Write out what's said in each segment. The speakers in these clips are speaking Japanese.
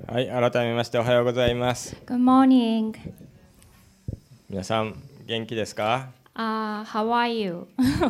はい、改めましておはようございます。 Good morning. 皆さん元気ですか？ How are you?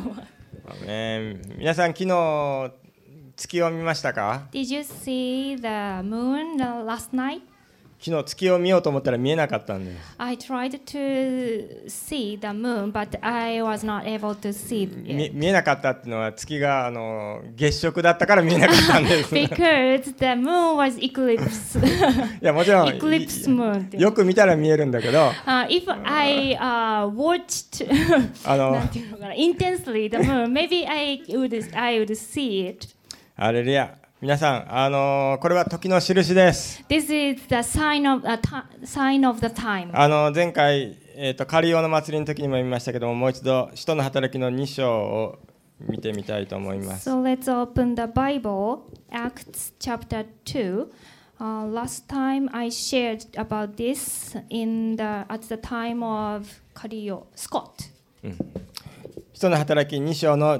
皆さん昨日月を見ましたか？ Did you see the moon last night? 昨日月を見ようと思ったら見えなかったんです。 I tried to see the moon, but I was not able to see it. 見えなかったっていうのは月が月食だったから見えなかったんです。 Because the moon was eclipse. いやもちろん Eclipse moon. よく見たら見えるんだけど、 If I watched なんていうのかな intensely the moon, maybe I would see it. ハレルヤ。皆さん、これは時の印です。 This is the sign of the time. 前回、カリオの祭りの時にも言いましたけども、もう一度使徒の働きの2章を見てみたいと思います。 So let's open the Bible, Acts chapter 2. Last time I shared about this at the time of Scott. 使徒の働き2章の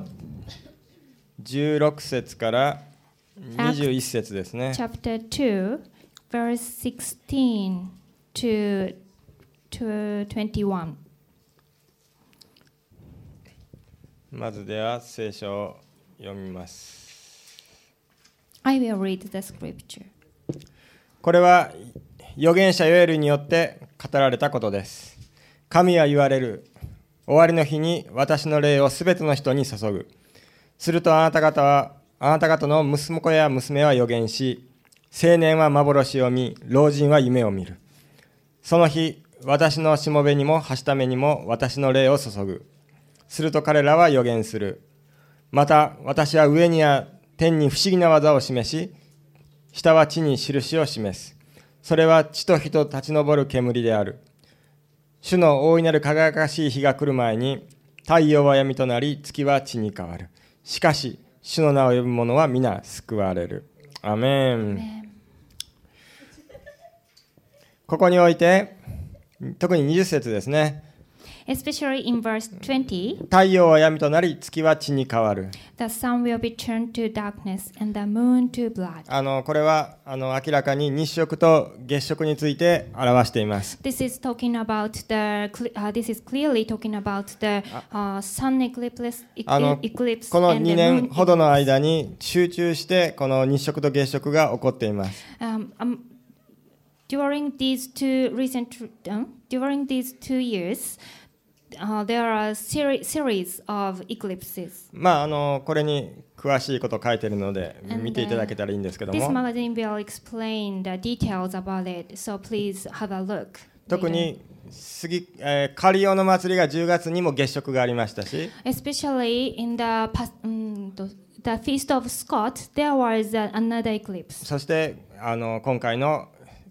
16節から21節ですね。 Chapter 2, verse 16 to 21. まずでは聖書を読みます。 I will read the scripture. これは預言者ヨエルによって語られたことです。神は言われる。終わりの日に私の霊をすべての人に注ぐ。するとあなた方の息子や娘は預言し、青年は幻を見、老人は夢を見る。その日、私のしもべにもはしためにも私の霊を注ぐ。すると彼らは預言する。また私は上には天に不思議な技を示し、下は地に印を示す。それは地と火と立ち上る煙である。主の大いなる輝かしい日が来る前に、太陽は闇となり、月は地に変わる。しかし、主の名を呼ぶ者は皆救われる。アメン。ここにおいて、特に20節ですね。 Especially in verse 20, 太陽は闇となり、月は地に変わる。 the sun will be turned to darkness and the moon to blood. これは明らかに日食と月食について表しています。 This is clearly talking about the sun eclipse この and the 2 moon 年ほどの eclipse. 間に集中してこの日食と月食が起こっています。 During these 2 years, there are series of eclipses. これに詳しいこと書いているので見ていただけたらいいんですけど This も、 magazine will explain the details about it, so please have a look. 特にカリオの祭りが10月にも月食がありましたし、 Especially in the Feast of Scott, there was another eclipse. そして今回の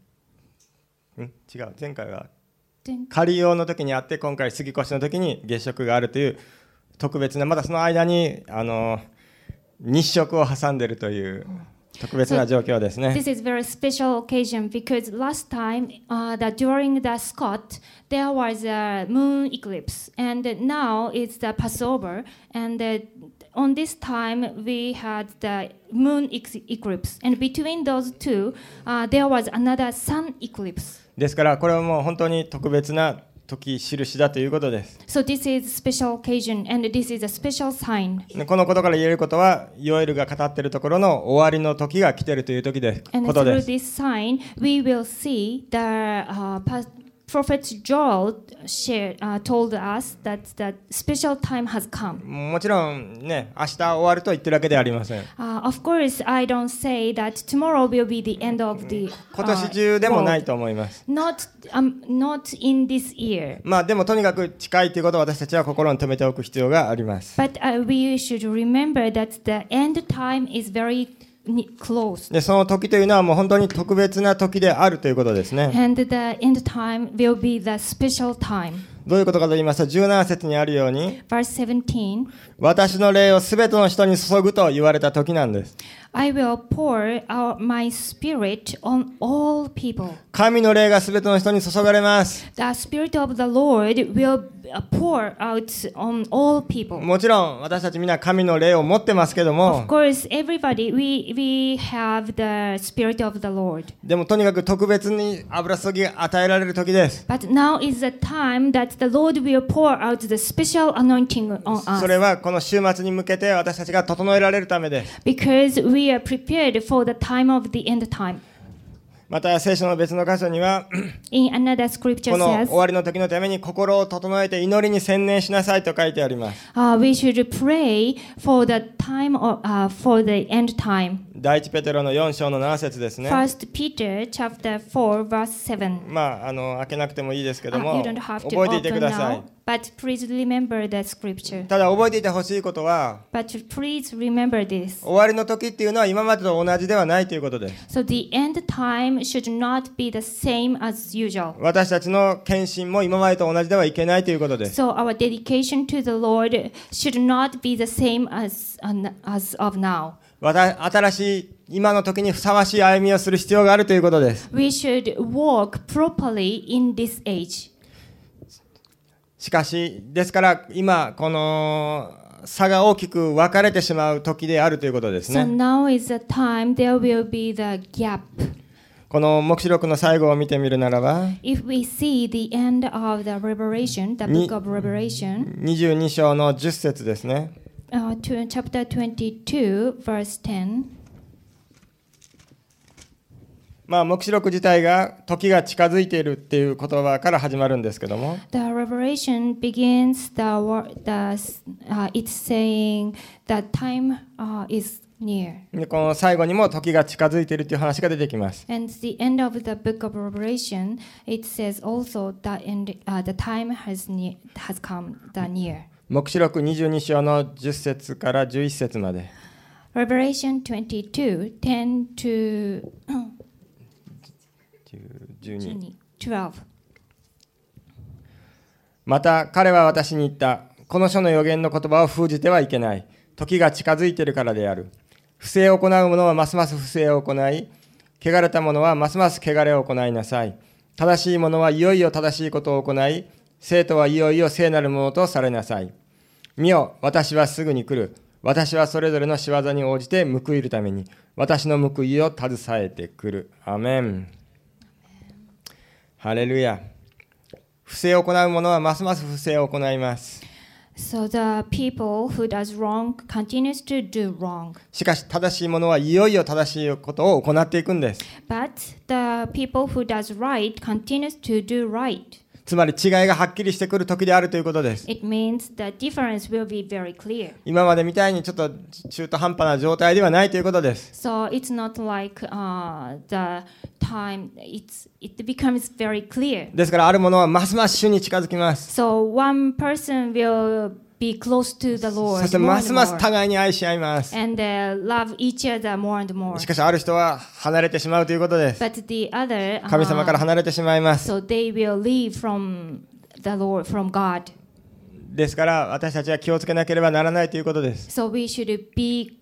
前回はカリオの時にあって、今回杉越の時に月食があるという特別な、まだその間に日食を挟んでいるという特別な状況ですね。 This is very special occasion because last time during the Scott there was a moon eclipse and now it's the Passover and on this time we had the moon eclipse and between those two there was another sun eclipse. ですからこれはもう本当に特別な時印だということです。 So this is special occasion and this is a special sign. このことから言えることは、ヨエルが語っているところの終わりの時が来ているという時で And ことで through す。 this sign we will see the Prophet Joel told us that the special time has come. もちろんね、明日終わると言ってるわけではありません。 Of course, I don't say that tomorrow will be the end of the 今年中でもない world. と思います。 Not in this year. でもとにかく近いということを私たちは心に留めておく必要があります。 But we should remember that the end time is very close. で、その時というのはもう本当に特別な時であるということですね。 And the end time will be the special time. どういうことかと言いますと、17節にあるように、 Verse 17, 私の霊をすべての人に注ぐと言われた時なんです。 I will pour out my spirit on all people. 神の霊がすべての人に注がれます。 The spirit of the Lord will pour out on all people. もちろん私たちみんな神の霊を持ってますけども、 Of course, everybody, we have the spirit of the Lord. でもとにかく特別に油注ぎが与えられる時です。 But now is the time that the Lord will pour out the special anointing on そ us. れはこの週末に向けて私たちが整えられるためです。 Because we are prepared for the time of the end time. また聖書の別の箇所には、 In another scripture この says, 終わりの時のために心を整えて祈りに専念しなさいと書いてあります。 we should pray for the time for the end time. 第一ペテロの4章の7節ですね。 First Peter chapter 4 verse 7. まあ、開けなくてもいいですけど You も、 don't have to 覚えていて open ください。 now, but please remember the scripture. ただ覚えていてほしいことは、 But please remember this. 終わりの時っていうのは今までと同じではないということです。 So the end time should not be the same as usual. 私たちの献身も今までと同じではいけないということです。 So our dedication to the Lord should not be the same as of now. 新しい今の時にふさわしい歩みをする必要があるということです。 We should walk properly in this age. しかし、ですから今この差が大きく分かれてしまう時であるということです So ね。 now is the time there will be the gap. この黙示録の最後を見てみるならば、 If we see the end of the Revelation, the book of Revelation, 22章の10節ですね。 chapter 22, verse 10. まあ、黙示録自体が時が近づいているっていう言葉から始まるんですけども、 The Revelation begins it's saying that time is near. でこの最後にも時が近づいているという話が出てきます。 And the end of the book of Revelation, it says also that the time has come, the near. 黙示録22章の10節から11節まで。 Revelation 22, 10 to 12. また彼は私に言った。この書の預言の言葉を封じてはいけない。時が近づいているからである。不正を行う者はますます不正を行い、汚れた者はますます汚れを行いなさい。正しい者はいよいよ正しいことを行い、聖徒はいよいよ聖なるものとされなさい。見よ、私はすぐに来る。私はそれぞれの仕業に応じて報いるために、私の報いを携えてくる。アメン。ハレルヤ。不正を行う者はますます不正を行います。 So the people who does wrong continues to do wrong. しかし正しい者はいよいよ正しいことを行っていくんです。 But the people who does right continues to do right. つまり違いがはっきりしてくる時であるということです。 It means the difference will be very clear. 今までみたいにちょっと中途半端な状態ではないということです。 So it's not like the time it becomes very clear. ですからある者はますます主に近づきます。 So one person will be close to the そ Lord して more ま and すます more. 互いに愛し合います。 And love each other more and more. しかしある人は離れてしまうということです。 But the other, 神様から離れてしまいます。 so they will leave from the Lord, from God. ですから私たちは気をつけなければならないということです。 So we should be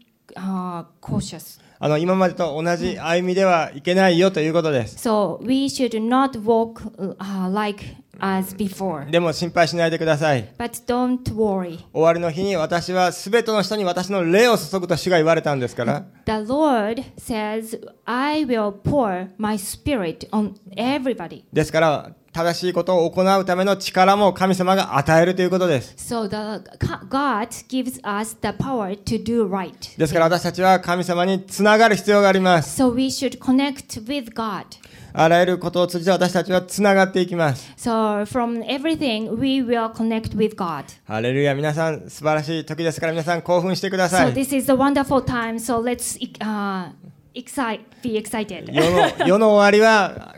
cautious. 今までと同じ歩みではいけないよということです。 So we should not walk like as before. でも心配しないでください。 But don't worry. 終わりの日に私はすべての人に私の霊を注ぐと主が言われたんですから。 The Lord says, I will pour my spirit on everybody. ですから正しいことを行うための力も神様が与えるということです。 So God gives us the power to do right. ですから私たちは神様につながる必要があります。 So we should connect with God. あらゆることを通じて私たちはつながっていきます。 So from everything, we will connect with God. ハレルヤ。皆さん素晴らしい時ですから皆さん興奮してくだ So さい。 this is a wonderful time. So let's be excited. 世の終わりは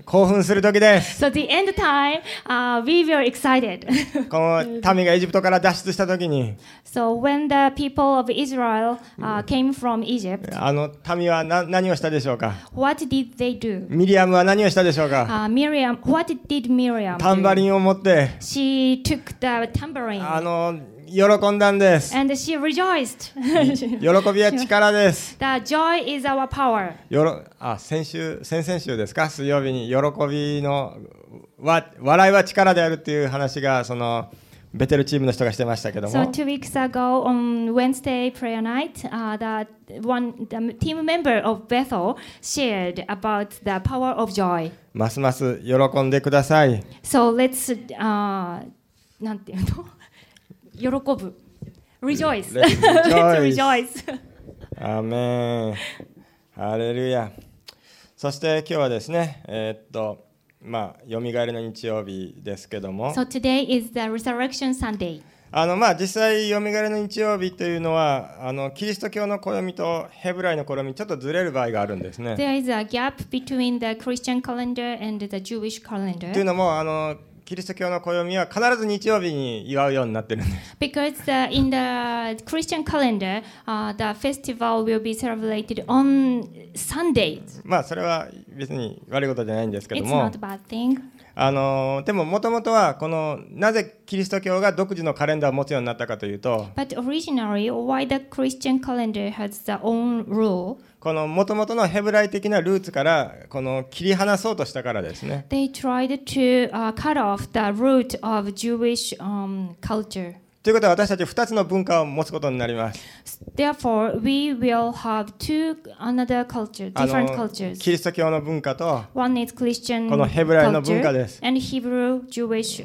興奮する時です。 So the end time, we were excited. この民がエジプトから脱出した時に、 So when the people of Israel came from Egypt, 民は何をしたでしょうか。 what did they do? ミリアムは何をしたでしょうか。 Miriam, what did Miriam タンバ do? リンを持って、 She took the tambourine 喜んだんです。 and she rejoiced. 喜びは力です。 The joy is our power. 先々週ですか、水曜日に喜びの笑いは力であるっていう話がそのベテルチームの人がしてましたけども、 So 2 weeks ago on Wednesday prayer night, the team member of Bethel shared about the power of joy. ますます喜んでください。 So let's なんていうの喜ぶ rejoice. Let's rejoice. アーメン。ハレルヤ。そして今日はですね、よみがえりの日曜日ですけども、 So today is the Resurrection Sunday. 実際よみがえりの日曜日というのはキリスト教の暦とヘブライの暦ちょっとずれる場合があるんですね。 There is a gap between the Christian calendar and the Jewish という calendar のもキリスト教の暦は必ず日曜日に祝うようになってるんです。 because in the Christian calendar, the festival will be celebrated on Sundays. それは別に悪いことじゃないんですけど It's も、 not a bad thing. でももともとはなぜキリスト教が独自のカレンダーを持つようになったかというと、 But originally, why the Christian calendar has their own rule? このもともとのヘブライ的なルーツから切り離そうとしたからですね。 They tried to cut off the root of Jewish culture. ということは私たち2つの文化を持つことになります。 Therefore, we will have another culture, different cultures. キリスト教の文化と One is Christian このヘブライの文化 culture です。 and Hebrew Jewish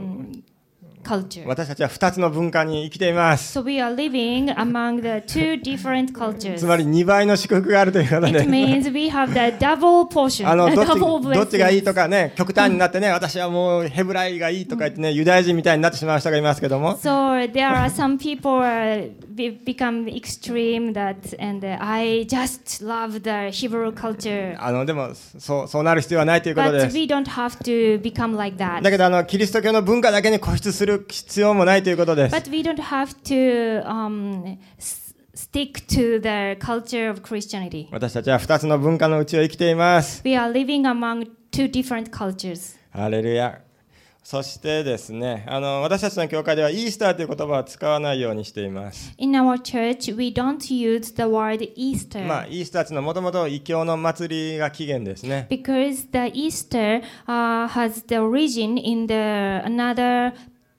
culture. 私たちは2つの文化に生きています。 So we are living among the two different cultures. つまり2倍の祝福があるということで、 It means we have the double portion, どっちがいいと blessings. かね、極端になってね、私はもうヘブライがいいとか言ってね、ユダヤ人みたいになってしまう人がいますけども、 So there are some people become extreme and I just love the Hebrew culture. でもそうなる必要はないということで But す。 we don't have to become like that. だけどキリスト教の文化だけに固執する必要もないということです。 But we don't have to stick to the culture of Christianity. 私たちは2つの文化のうちを生きています。 We are living among two different cultures. ハレルヤ。そしてですね、私たちの教会ではイースターという言葉は使わないようにしています。 In our church, we don't use the word Easter. イースターというのはもともと異教の祭りが起源ですね。 Because the Easter has the origin in the another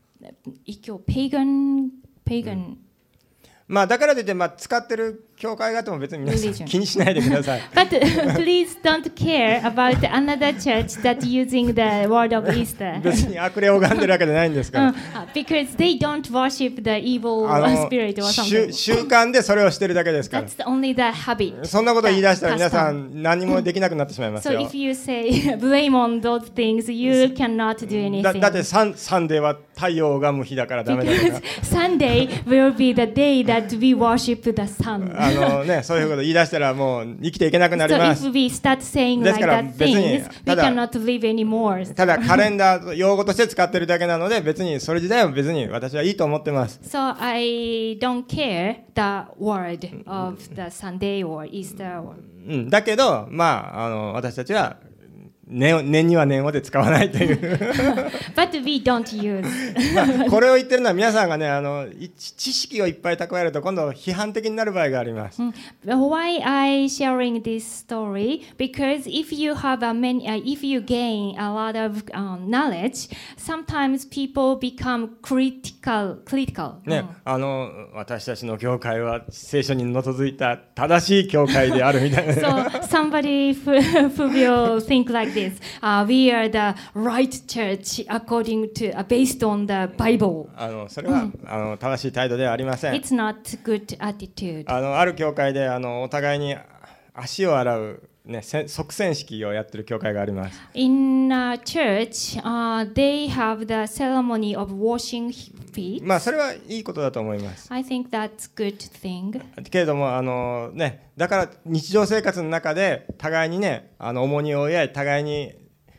pagan. だからといって使ってる教会があっても別に皆さん Religion. 気にしないでください。 But please don't care about another church that using the word of Easter. 別に悪霊を拝んでるわけじゃないんですから。 Because they don't worship the evil spirit or something. 習慣でそれをしてるだけですから。 That's only the habit. そんなこと言い出したら皆さん何もできなくなってしまいますよ。 So if you say blame on those things, you cannot do だ anything. ってサンデーは太陽を拝む日だからダメだから Because Sunday will be the day that we worship the sun. そういうこと言い出したらもう生きていけなくなり So ます。 if we start saying です like から that 別に things, we ただ cannot live anymore. ただカレンダー用語として使ってるだけなので別にそれ自体は別に私はいいと思ってます。 So I don't care the word of the Sunday or Easter. だけど私たちは念には念をで使わないという But we don't use. これを言ってるのは皆さんがね知識をいっぱい蓄えると今度批判的になる場合があります。 Why I sharing this story? Because if you gain a lot of knowledge, sometimes people become critical. ね、私たちの教会は聖書に基づいた正しい教会であるみたいな。 So somebody who will think like this, we are the right church according to based on the Bible. それは正しい態度ではありません。 It's not good attitude. ある教会でお互いに足を洗う、側洗式をやってる教会があります。 In a church, they have the ceremony of washing feet. それはいいことだと思います。 I think that's good thing. けれどもだから日常生活の中で互いに重荷を負い合い互いに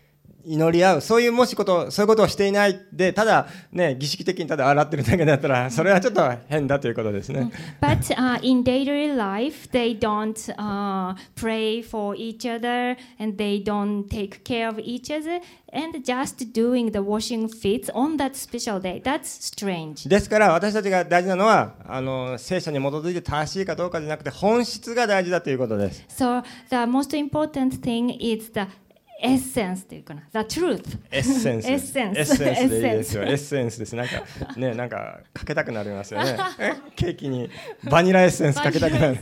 祈り合う、そういうことをしていないで、ただね、儀式的にただ洗ってるだけだったら、それはちょっと変だということですね。 But in daily life, they don't pray for each other and they don't take care of each other and just doing the washing feet on that special day. That's strange. ですから私たちが大事なのは聖書に基づいて正しいかどうかじゃなくて本質が大事だということです。 So the most important thing is the essence というかな、the truth. エッセンス。 エッセンス。 エッセンスでいいですよ。エッセンスです。なんかかけたくなりますよね。ケーキにバニラエッセンスかけたくなる。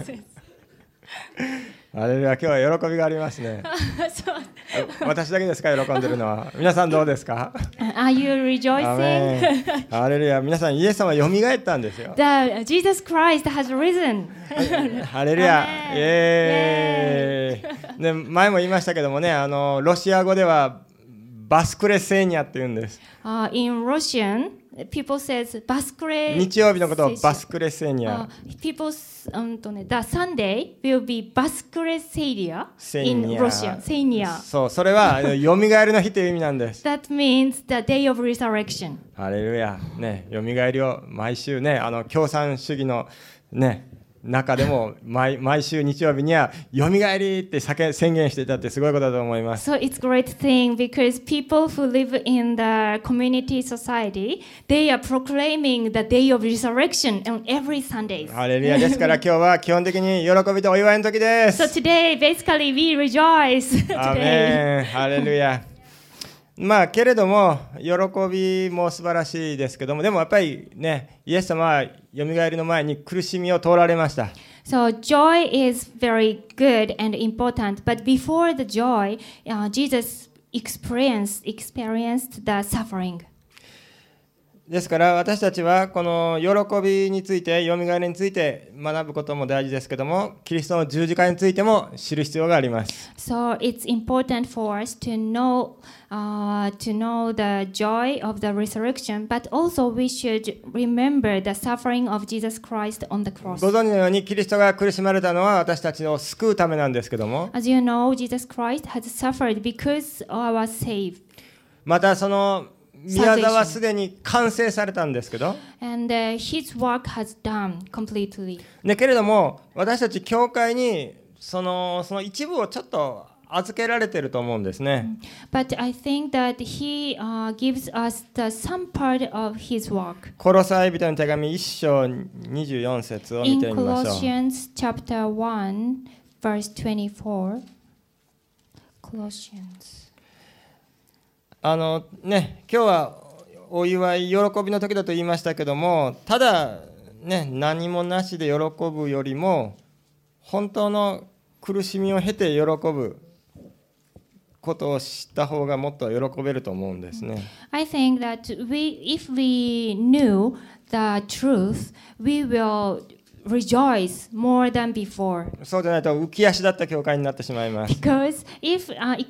あれは今日は喜びがありますね。私だけですか、喜んでるのは。皆さんどうですか？ Are you rejoicing? ハレルヤ。皆さんイエス様はよみがえったんですよ。 Jesus Christ has risen. ハレルヤ。イエーイ。で、前も言いましたけどもね、ロシア語ではバスクレセーニャって言うんです。 In Russian, people says バスクレ。 日曜日のことをバスクレセーニャ。 People, the Sunday will be バスクレセイリア in Russian. セイニア。 そう、それはよみがえりの日という意味なんです。 That means the day of resurrection. ハレルヤ。ね、よみがえりを毎週ね、共産主義のね。中でも毎週日曜日にはよみがえりって宣言していたってすごいことだと思います。 So it's a great thing because people who live in the community society, they are proclaiming the day of resurrection on every Sunday. ハレルヤ。ですから今日は基本的に喜びとお祝いの時です。 So today, basically, we rejoice. アーメン。ハレルヤ。けれども喜びも素晴らしいですけども、でもやっぱりね、イエス様はよみがえりの前に苦しみを通られました。 So joy is very good and important, but before the joy, Jesus experienced the suffering. ですから私たちはこの喜びについて、よみがえりについて学ぶことも大事ですけども、キリストの十字架についても知る必要があります。 So it's important for us to know the joy of the resurrection, but also we should remember the suffering of Jesus Christ on the cross. ご存知のようにキリストが苦しまれたのは私たちを救うためなんですけども、 As you know, Jesus Christ has suffered because of our save. またその宮座はすでに完成されたんですけど、 And his work has done completely. けれども私たち教会にその一部をちょっと預けられていると思うんですね。 But I think that he gives us some part of his work. コロサイ人の手紙1章24節を見てみましょう。 In Colossians chapter 1 verse 24. Colossians. 今日はお祝い喜びの時だと言いましたけども、ただね、何もなしで喜ぶよりも本当の苦しみを経て喜ぶことを知った方がもっと喜べると思うんですね。 I think that if we knew the truth, we will rejoice more than before. そうでないと浮き足だった教会になってしまいます。 Because if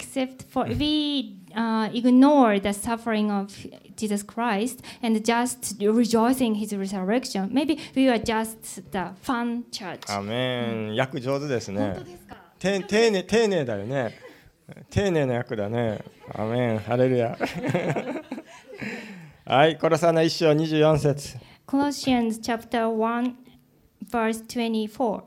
we ignore the suffering of Jesus Christ and just rejoicing his resurrection, maybe we are just the fun church. アメン。訳上手ですね。 本当ですか？ 丁寧だよね。丁寧な訳だね。アメン。ハレルヤ。はい、コロサの1章24節。 Colossians chapter 1 verse 24.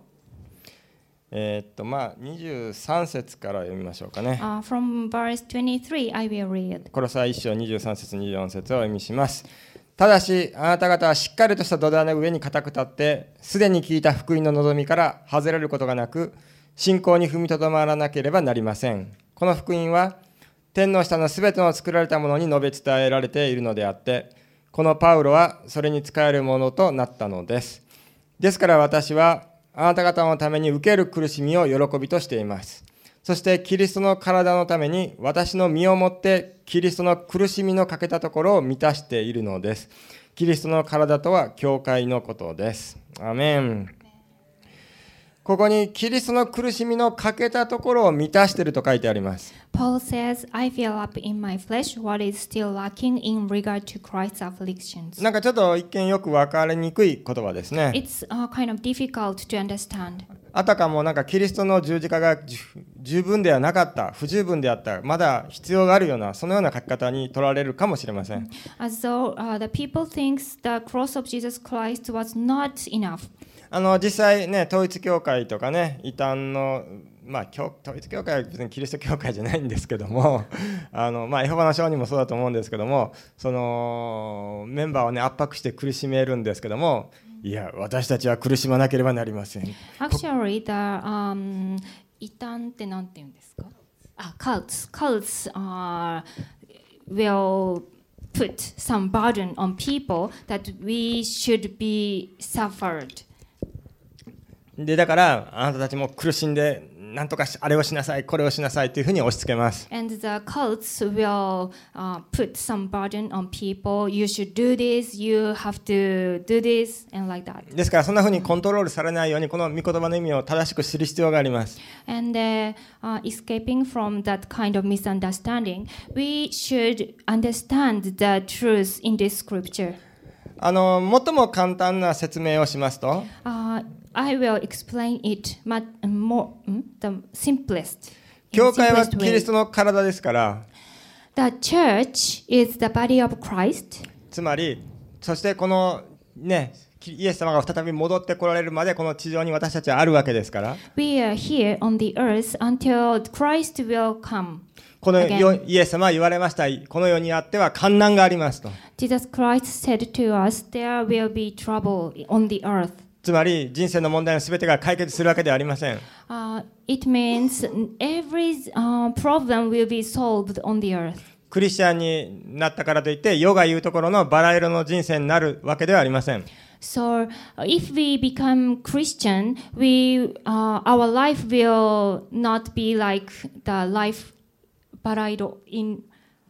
23節から読みましょうかね。 From verse 23, I will read. コロサ1章23節24節をお読みします。ただしあなた方はしっかりとした土台の上に固く立って、すでに聞いた福音の望みから外れることがなく、信仰に踏みとどまらなければなりません。この福音は天の下のすべての作られたものに述べ伝えられているのであって、このパウロはそれに仕えるものとなったのです。ですから私はあなた方のために受ける苦しみを喜びとしています。そしてキリストの体のために私の身をもってキリストの苦しみの欠けたところを満たしているのです。キリストの体とは教会のことです。アメン。ここにキリストの苦しみの欠けたところを満たしていると書いてあります。 Paul says, I fill up in my flesh what is still lacking in regard to Christ's afflictions. なんかちょっと一見よく分かりにくい言葉ですね。 It's kind of difficult to understand. あたかもなんかキリストの十字架が十分ではなかった、不十分であった、まだ必要があるような、そのような書き方に取られるかもしれません。 As though the people thinks the cross of Jesus Christ was not enough. 実際ね、統一教会とかね、異端の、統一教会は別にキリスト教会じゃないんですけどもエホバの証人もそうだと思うんですけども、そのメンバーをね圧迫して苦しめるんですけども、いや私たちは苦しまなければなりません。 Actually, the 異端ってなんて言うんですか？Cults will put some burden on people that we should be suffered. でだからあなたたちも苦しんでなんとかあれをしなさいこれをしなさいというふうに押し付けます。 And the cults will put some burden on people. You should do this, you have to do this, and like that. ですからそんなふうにコントロールされないようにこの御言葉の意味を正しく知る必要があります。 And escaping from that kind of misunderstanding, we should understand the truth in this scripture. 最も簡単な説明をしますと、 I will explain it the simplest. 教会はキリストの体ですから、 The church is the body of Christ. つまりそしてこのねイエス様が再び戻ってこられるまでこの地上に私たちはあるわけですから、 We are here on the earth until Christ will come. このイエス様は言われました。この世にあっては患難がありますと。 Jesus Christ said to us, there will be trouble on the earth. つまり人生の問題のすべてが解決するわけではありません。 It means every problem will be solved on the earth. クリスチャンになったからといって世が言うところのバラ色の人生になるわけではありません。 So if we become Christian, our life will not be like the life baraido in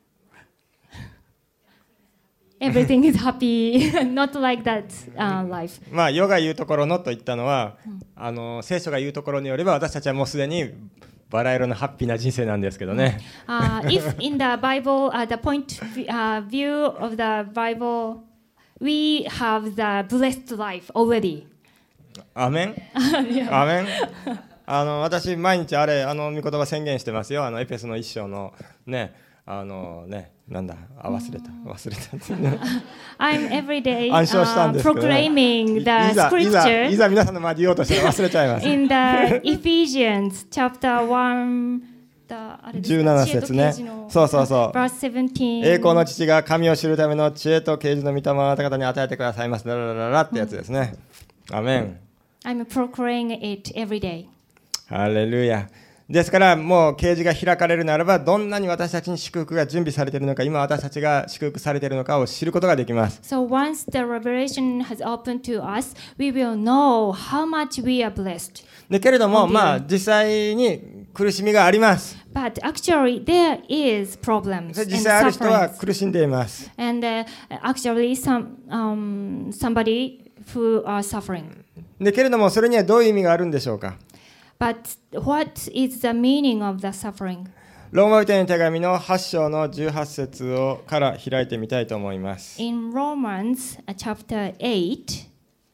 everything is happy, not like that life. 世が言うところのと言ったのは、聖書が言うところによれば私たちはもうすでにバラ色のハッピーな人生なんですけどね。 If in the Bible, the point view of the Bible, we have the blessed life already. アメンアメン私毎日御言葉宣言してますよ。エペソの一章のねなんだ忘れた I'm every day 暗唱したんですけど、 proclaiming the scripture いざ皆さんの前で言おうとしたら忘れちゃいます。 in the Ephesians chapter 1 17節ね。そうそうそう。 verse 17. 栄光の父が神を知るための知恵と啓示の御霊をあなた方に与えてくださいます。ララララってやつですね。アメン。 I'm proclaiming it every day. ハレルヤ。ですからもう啓示が開かれるならばどんなに私たちに祝福が準備されているのか、今私たちが祝福されているのかを知ることができます。 So once the revelation has opened to us, we will know how much we are blessed. でけれども実際に苦しみがあります。 But actually there is problems and 実際ある人は sufferings. 苦しんでいます。 And actually somebody who are suffering. でけれどもそれにはどういう意味があるんでしょうか。 But what is the meaning of the suffering? ローマ人への手紙の8章の18節から開いてみたいと思います。 In Romans chapter 8,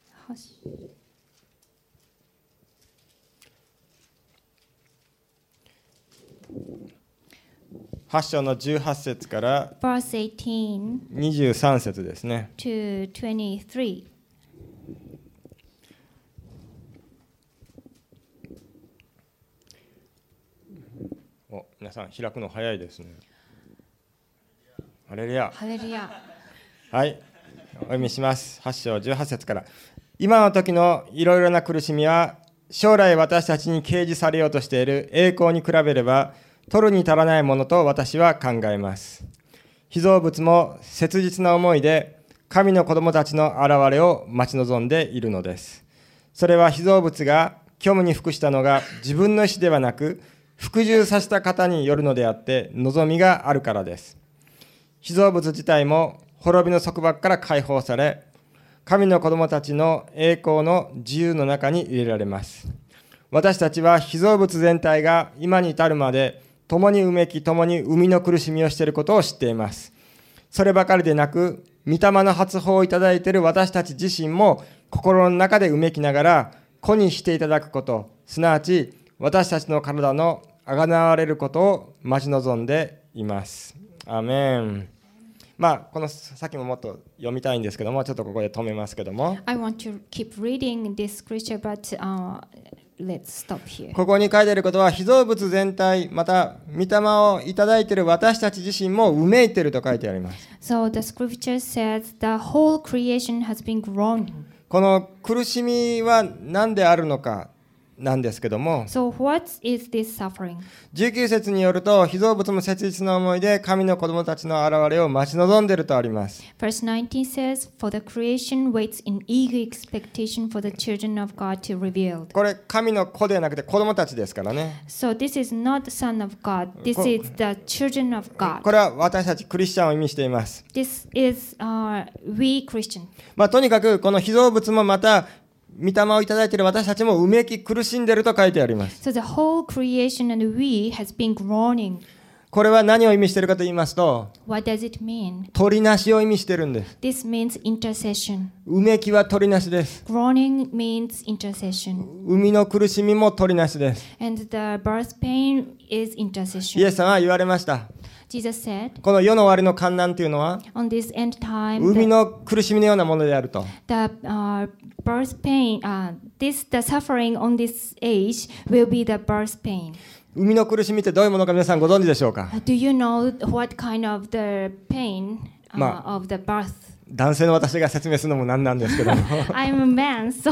8章の18節から verse 18 23節ですね。 to 23. 皆さん開くの早いですね。ハレルヤ。 ハレルヤ。 はい、お読みします。8章18節から。今の時のいろいろな苦しみは将来私たちに掲示されようとしている栄光に比べれば取るに足らないものと私は考えます。被造物も切実な思いで神の子供たちの現れを待ち望んでいるのです。それは被造物が虚無に服したのが自分の意思ではなく服従させた方によるのであって望みがあるからです。被造物自体も滅びの束縛から解放され、神の子供たちの栄光の自由の中に入れられます。私たちは被造物全体が今に至るまで共にうめき共に生みの苦しみをしていることを知っています。そればかりでなく、御霊の発報をいただいている私たち自身も心の中でうめきながら子にしていただくこと、 すなわち私たちの体のあがなわれることを待ち望んでいます。アーメン。この先ももっと読みたいんですけども、ちょっとここで止めますけども、 I want to keep reading this scripture, but let's stop here. ここに書いていることは、被造物全体、また御霊をいただいている私たち自身もうめいていると書いてあります。 So the scripture says the whole creation has been groaning. この苦しみは何であるのかなんですけども、 So what is this suffering? 19節によると、被造物も切実な思いで神の子供たちの現れを待ち望んでいるとあります。 Verse 19 says, For the creation waits in eager expectation for the children of God to reveal. これ神の子ではなくて子供たちですからね。 So this is not the son of God. This is the children of こ God. れは私たちクリスチャンを意味しています。 This is we Christian. とにかくこの被造物もまた御霊をいただいている私たちもうめき苦しんでいると書いてあります。 So the whole creation and we has been groaning. これは何を意味しているかと言いますと、 What does it mean? 取りなしを意味しているんです。 This means intercession. うめきは取りなしです。 Groaning means intercession. 生みの苦しみも取りなしです。 And the birth pain is イ intercession. エス様は言われました。 Jesus said, この世の終わりの患難というのは on this end time, 生みの苦しみのようなものであると。 the birth pain, the suffering on this age will be the birth pain. 生みの苦しみってどういうものか皆さんご存知でしょうか。 Do you know what kind of the pain of the birth? 男性の私が説明するのもなんなんですけども I'm a man, so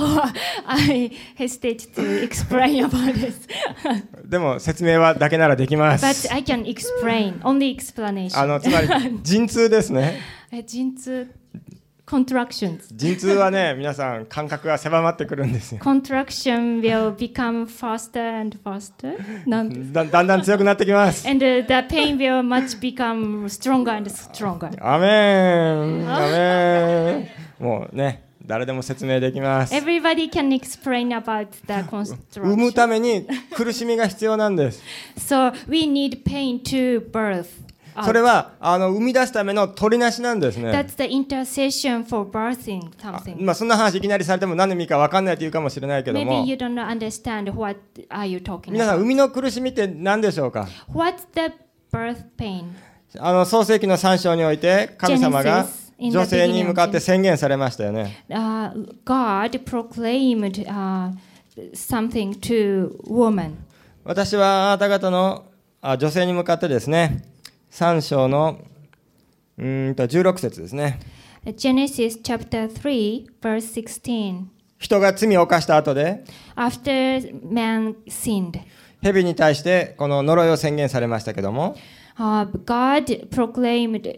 I hesitate to explain about this. でも説明はだけならできます。 But I can explain, only explanation. つまり陣痛ですね。 陣痛 contractions. 陣痛はね、皆さん感覚が狭まってくるんですよ。 Contraction will become faster and faster. だんだん強くなってきます。 And the pain will much become stronger and stronger. アメン、アメン。もうね、誰でも説明できます。 Everybody can explain about the 産む construction. ために苦しみが必要なんです。 So we need pain to birth. それは生み出すための取りなしなんですね。 That's the intercession for birthing something. そんな話いきなりされても何の意味か分かんないと言うかもしれないけど Maybe も、 you don't understand what are you talking 皆さん about. 生みの苦しみって何でしょうか。 What's the birth pain? 創世記の3章において神様が Genesis in the 女性に向かって宣言されましたよね。 God proclaimed something to woman. 私はあなた方の女性に向かってですね、3章の16節ですね。 Genesis chapter 3 verse 16. 人が罪を犯した後で After man sinned, 蛇に対してこの呪いを宣言されましたけども、 God proclaimed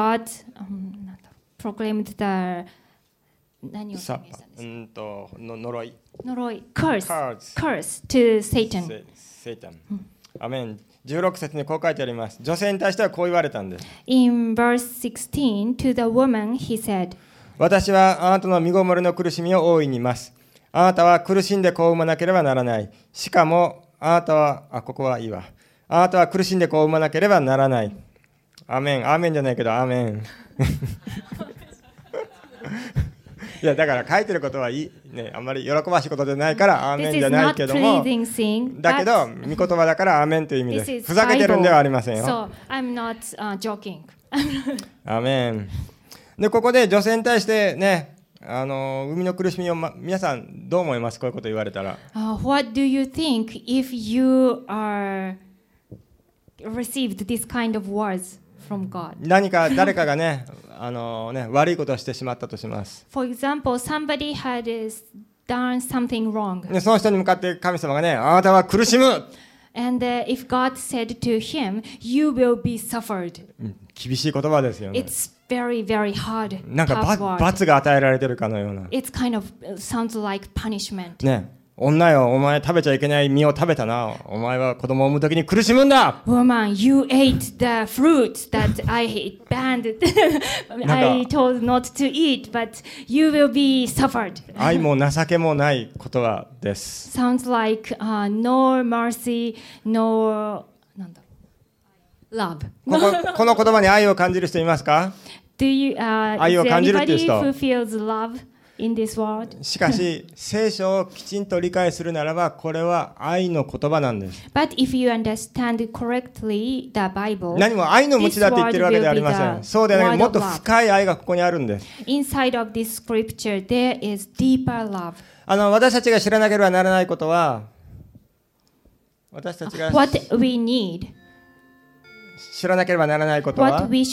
proclaimed the 何を宣言したんですか？ 呪い、 呪い curse curse to Satan. セイタン。アメン。16節にこう書いてあります。女性に対してはこう言われたんです。 In verse 16 to the woman he said, 私はあなたの身ごもりの苦しみを大いに増す。あなたは苦しんで子を産まなければならない。しかもあなたはここはいいわ。あなたは苦しんで子を産まなければならない。アーメン、アーメンじゃないけどアーメン。いやだから書いてることはいい、ね、あんまり喜ばしいことでないからアーメン This じ is ゃない not けども、 pleasing thing, だけど but 御言葉だからアーメンという意味 this です。 is ふざけてるんではありません Bible. よ。 So I'm not joking. アーメン。でここで女性に対してね、生みの苦しみを、皆さんどう思います？こういうこと言われたら。 What do you think if you received this kind of words from God? 何か誰かがね、悪いことをしてしまったとします。 For example, somebody had done something wrong, でその人に向かって神様がね、あなたは苦しむ。 and if God said to him, "You will be suffered," 厳しい言葉ですよね。 it's very, very hard. なんか tough word. 罰が与えられてるかのような。 It's kind of sounds like punishment. ね、女よ、お前食べちゃいけない実を食べたな。お前は子供を産むときに苦しむんだ。 Woman, you ate the fruit that I banned. I told not to eat, but you will be suffered. 愛も情けもない言葉です。 Sounds like no mercy, no なんだ love. この言葉に愛を感じる人いますか？ Do you? 愛 Is を there 感じるっていう anybody 人。 who feels love in this world. しかし、聖書をきちんと理解するならば、これは愛の言葉なんです。 But if you understand correctly the Bible, 何も愛の無知だって言ってるわけではありません。そうではなく、もっと深い愛がここにあるんです。 Inside of this scripture, there is deeper love. 私たちが知らなければならないことは、私たちが What we need, 知らなければならないことは、 what we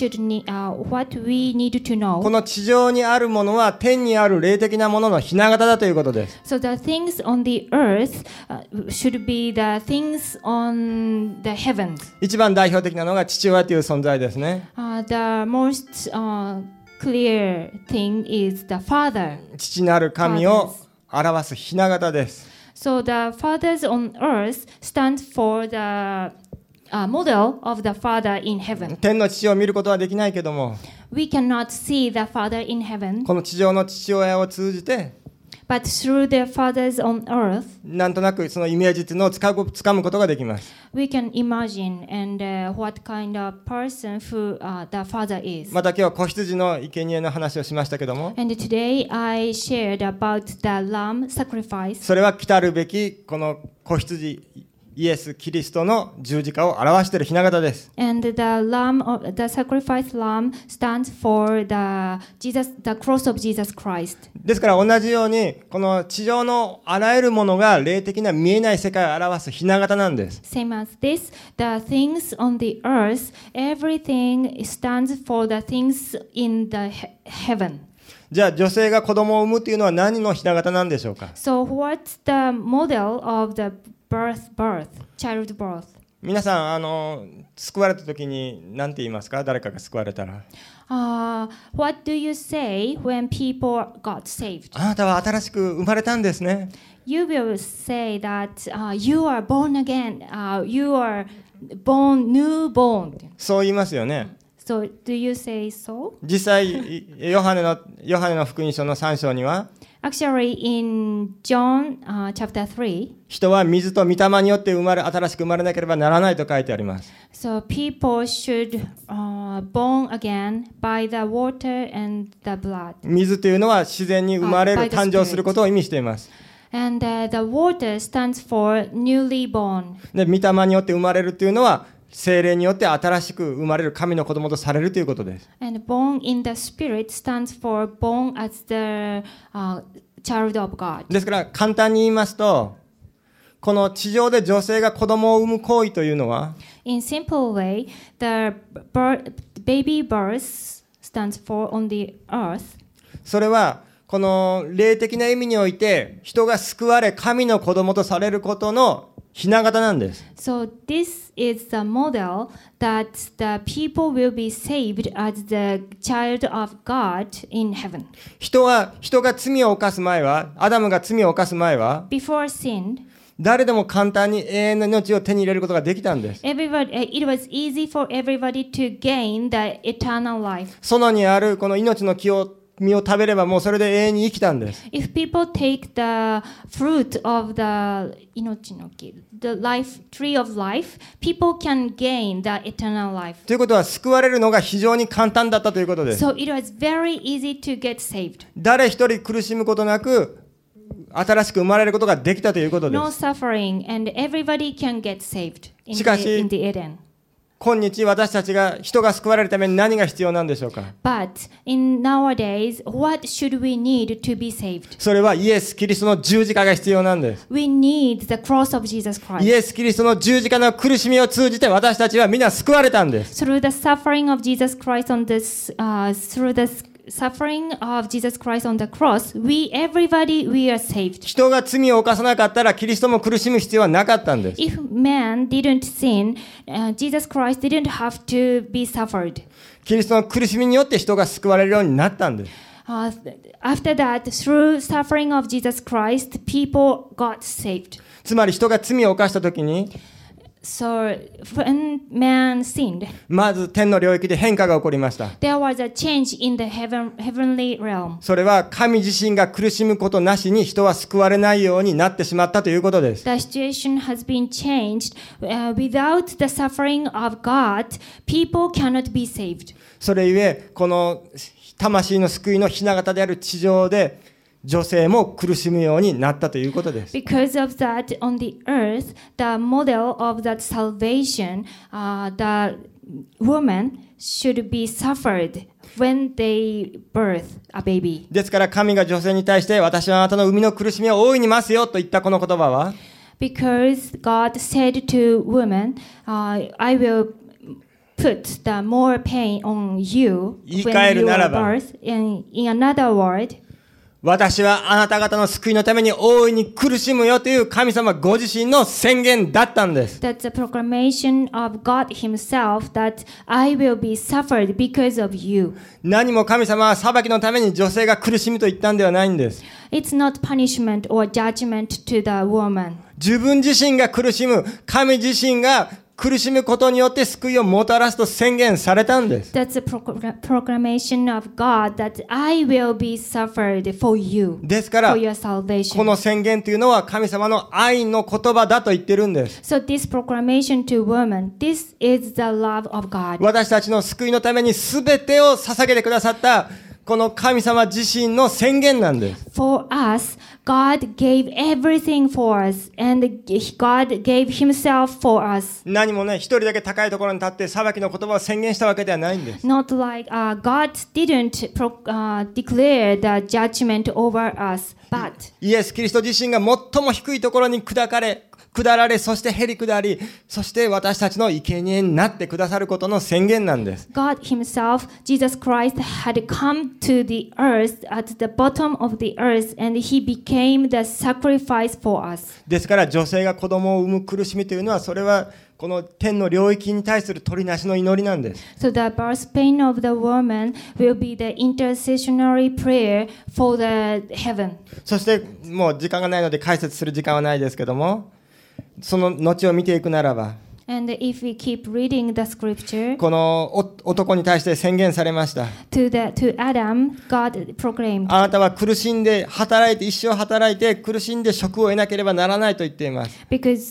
need to know. この地上にあるものは天にある霊的なものの雛形だということです。 So the things on the earth should be the things on the heavens. 一番代表的なのが父親という存在ですね。 The most clear thing is the Father. 父なる神を表す雛形です。 So the fathers on earth stands for the model of the Father in heaven. 天の父を見ることはできないけども、 We cannot see the Father in heaven, この地上の父親を通じて、 but through the fathers on earth, なんとなくそのイメージというのをつかむことができます。 we can imagine and what kind of person who the Father is. また今日は子羊の生贄の話をしましたけども、 And today I shared about the lamb sacrifice. それは来たるべきこの子羊イエス・キリストの十字架を表している雛形です。 And the sacrifice lamb stands for the cross of Jesus Christ. ですから同じようにこの地上のあらゆるものが霊的な見えない世界を表す雛形なんです。 Same as this, the things on the earth, everything stands for the things in the heaven. じゃあ女性が子供を産むというのは何の雛形なんでしょうか。 So what's the model of the childbirth? 皆さん救われた時に何て言いますか。誰かが救われたら、 What do you say when people got saved? あなたは新しく生まれたんですね。 You will say that you are born again, you are newborn. そう言いますよね。 So do you say so? 実際ヨハネの福音書の3章には、 Actually, in John chapter 3, 人は水と御霊によって新しく生まれなければならないと書いてあります。 so people should born again by the water and the blood. 水というのは自然に生まれる、誕生することを意味しています。 And the water stands for newly born. で、御霊によって生まれるというのは聖霊によって新しく生まれる神の子供とされるということです。 And born in the Spirit stands for born as the child of God. ですから簡単に言いますと、この地上で女性が子供を産む行為というのは、 In simple way, the baby birth stands for on the earth. それはこの霊的な意味において人が救われ神の子供とされることの雛形なんです。 So this is the model that the people will be saved as the child of God in heaven. 人が罪を犯す前は、アダムが罪を犯す前は、 Before sin, 誰でも簡単に永遠の命を手に入れることができたんです。 it was easy for everybody to gain the eternal life. 園にあるこの命の実を食べればもうそれで永遠に生きたんです。 If people take the fruit of the tree of life, people can gain the eternal life. ということは救われるのが非常に簡単だったということです。 So it was very easy to get saved. 誰一人苦しむことなく新しく生まれることができたということで No す。 suffering, and everybody can get saved しかし、 in the Eden. 今日私たちが人が救われるために何が必要なんでしょうか。 But in nowadays, what should we need to be saved? それはイエス・キリストの十字架が必要なんです。 We need the cross of Jesus イ Christ. エス・キリストの十字架の苦しみを通じて私たちは皆救われたんです。 Through the suffering of Jesus Christ through the suffering of Jesus Christ on the cross, everybody are saved. 人が罪を犯さなかったらキリストも苦しむ必要はなかったんです。 If man didn't sin, Jesus Christ didn't have to be suffered. キリストの苦しみによって人が救われるようになったんです。 After that, through suffering of Jesus Christ, people got saved. つまり人が罪を犯したときに、 So when man sinned, まず天の領域で変化が起こりました。 there was a change in the heavenly realm. それは神自身が苦しむことなしに人は救われないようになってしまったということです。 The situation has been changed. Without the suffering of God, people cannot be saved. それゆえこの魂の救いの雛形である地上で女性も苦しむようになったということです。 Because of that, on the earth, the model of that salvation, the woman should be suffered when they birth a baby. ですから神が女性に対して私はあなたの産みの苦しみを大いに増すよと言ったこの言葉は Because God said to women, I will put the more pain on you 言い when 換える you なら are ば birth. And in another word, 私はあなた方の救いのために大いに苦しむよという神様ご自身の宣言だったんです。 that's a proclamation of God Himself that I will be suffered because of you. 何も神様は裁きのために女性が苦しむと言ったんではないんです。 It's not punishment or judgment to the woman. 自分自身が苦しむ、神自身が苦しむことによって救いをもたらすと宣言されたんです。 That's a proclamation of God that I will be suffered for you, ですから、 for your こ salvation. の宣言というのは神様の愛の言葉だと言ってるんです。 So this proclamation to women, this is the love of God. 私たちの救いのために全てを捧げてくださったこの神様自身の宣言なんです。 For us, God gave everything for us, and God gave Himself for us. 何もね、一人だけ高いところに立って裁きの言葉を宣言したわけではないんです。 Not like God didn't declare the judgment over us, but イエス・キリスト自身が最も低いところに下られ、そしてへり下り、そして私たちの生贄になってくださることの宣言なんです。 God Himself, Jesus Christ, had come to the earth at the bottom of the earth, and He became the sacrifice for us. ですから女性が子供を産む苦しみというのは、それはこの天の領域に対する取りなしの祈りなんです。 So the birth pain of the woman will be the intercessionary prayer for the heaven. そしてもう時間がないので解説する時間はないですけども、その後を見ていくならば、 And if we keep reading the scripture, この男に対して宣言されました。 to Adam, God proclaimed, あなたは苦しんで働いて、一生働いて苦しんで職を得なければならないと言っています。 because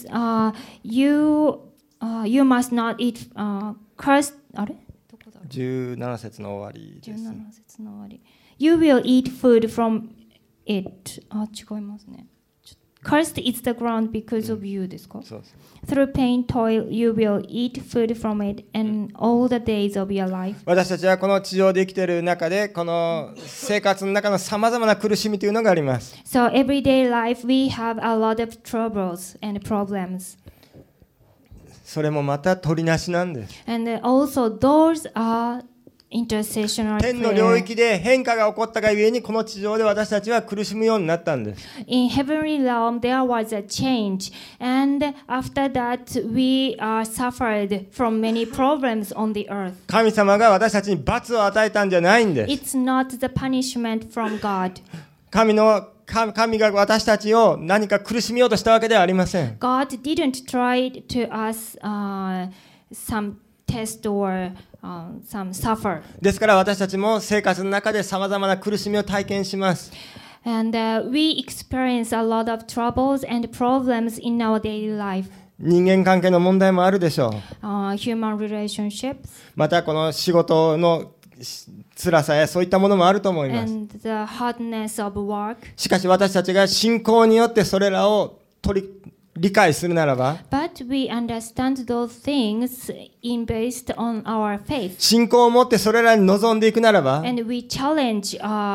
you must not eat cursed. あれどこだろう 17節の終わりです。 17節の終わり You will eat food from it. 違いますね。Cursed is the ground because of you ですか？ そうです。 Through pain, toil, you will eat food from it and all the days of your life. 私たちはこの地上で生きている中で、この生活の中のさまざまな苦しみというのがあります。 So everyday life, we have a lot of troubles and problems. それもまた取りなしなんです。 And also those are intercessionary 天の領 prayer. 域で変化が起こったがゆえに、この地上で私たちは苦しむようになったんです。 In heavenly realm, there was a change, and after that, we are suffered from many problems on the earth. 神様が私たちに罰を与えたんじゃないんです。 It's not the punishment from God. 神が私たちを何か苦しみようとしたわけではありません。 God didn't try to us some test or some suffer. ですから私たちも生活の中でさまざまな苦しみを体験します。 And we experience a lot of troubles and problems in our daily life. 人間関係の問題もあるでしょう。 Human relationships またこの仕事の辛さやそういったものもあると思います。 and the hardness of work. しかし私たちが信仰によってそれらを理解するならば、 But we understand those things based on our faith. 信仰を持ってそれらに臨んでいくならば、 And we challenge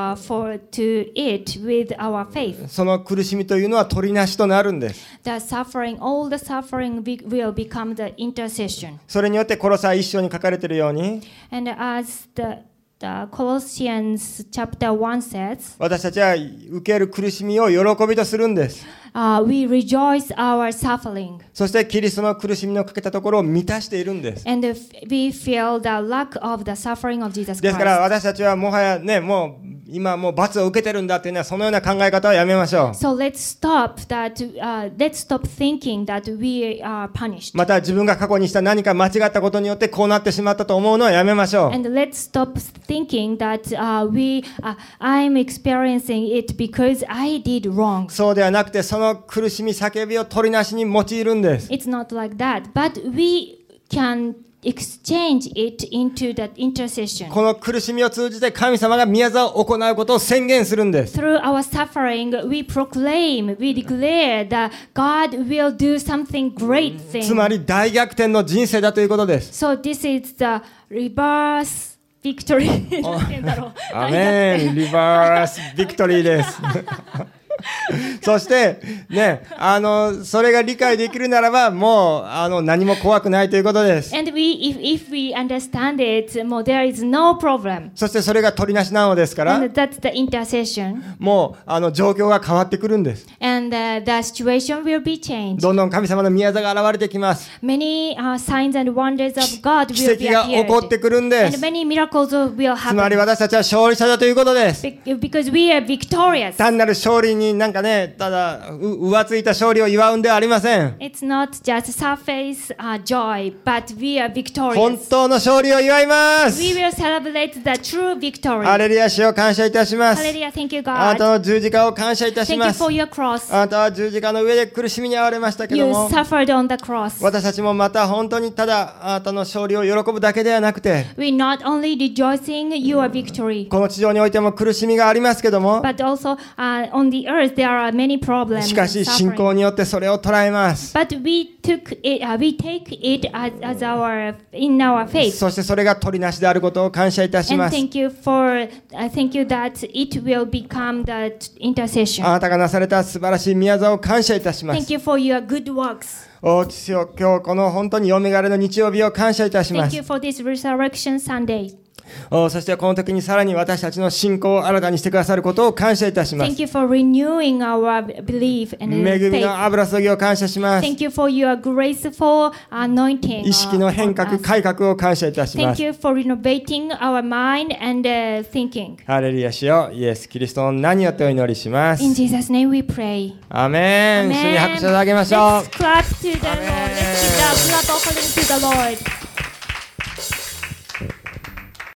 to it with our faith. その苦しみというのは取りなしとなるんです。 The suffering, all the suffering will become the intercession. それによってコロサイ1章に書かれているように、 And as the Colossians chapter 1 says, 私たちは受ける苦しみを喜びとするんです。 we rejoice our suffering. そしてキリストの苦しみのかけたところを満たしているんです。 And we feel the lack of the suffering of Jesus ですから Christ. 私たちはもはやね、もう今もう罰を受けてるんだっていうのはそのような考え方はやめましょう。 So let's stop thinking that we are punished. また自分が過去にした何か間違ったことによってこうなってしまったと思うのはやめましょう。 And let's stop thinking that I'm experiencing it because I did wrong. そうではなくてその苦しみ叫びを取りなしに用いるんです。 It's not like that, but we can exchange it into the intercession. この苦しみを通じて神様が宮座を行うことを宣言するんです。 Through our suffering, we proclaim, we declare that God will do something great つま thing. り大逆転の人生だということです。 So this is the reverse victory. なんて言うんだろう。 アメン、リバースビクトリーです。そしてね、それが理解できるならばもう何も怖くないということです。 And if we understand it, there is no problem. そしてそれが取りなしなのですから、 And that's the intercession. もう状況が変わってくるんです。 And the situation will be changed. どんどん神様の宮座が現れてきます。 Many signs and wonders of God 奇 will be 跡が起こって appeared. くるんで And す。 many miracles will つまり happen. 私たちは勝利者だということです。 Because we are victorious. 単なる勝利になんかね、ただ浮ついた勝利を祝うんではありません。 It's not just surface joy, but we are 本 victorious. 当の勝利を祝います。 We will celebrate the true victory. ハレルヤ、主を感謝いたします。 Hallelujah. Thank you, あな God. たの十字架を感謝いたし Thank ま you す。 for your cross. あなたは十字架の上で苦しみに遭われましたけど You も、 suffered on the cross. 私たちもまた本当にただあなたの勝利を喜ぶだけではなくて、 We not only rejoicing your victory, この地上においても苦しみがありますけども、 but also on the earth there are many problems. しかし and 信 suffering. 仰によってそれを捉えます。 But we take it as in our faith. そしてそれが取りなしであることを感謝いたし And ます。 thank you that it will become the intercession. あなたがなされた素晴らしい宮座を感謝いたしま Thank す。 you for your good works. お父よ、今日この本当によみがえりの日曜日を感謝いたしま Thank す you。for this resurrection Sunday. そしてこの時にさらに私たちの信仰を新たにしてくださることを感謝いたします。 Thank you for renewing our belief and 恵み faith. の油注ぎを感謝します。 Thank you for your graceful anointing. 意識の変革、 on us. 改革を感謝いたしま Thank す。 you for renovating our mind and thinking. ハレルヤ、主よ、イエス・キリストの名によってお祈りします。 In Jesus' name we pray. アメン。主に Amen. 拍手をあげましょう Let's。clap to the Lord. Let's give the clap offering to the Lord.